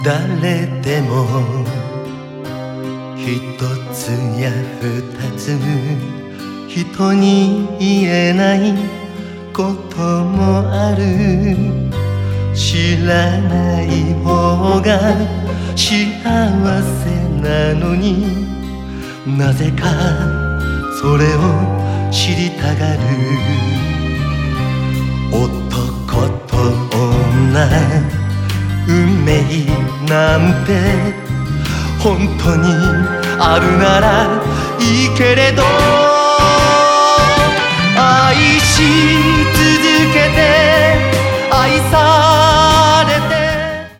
誰でも一つや二つ人に言えないこともある。知らない方が幸せなのになぜかそれを知りたがる。男と女運命なんて本当にあるならいいけれど、愛し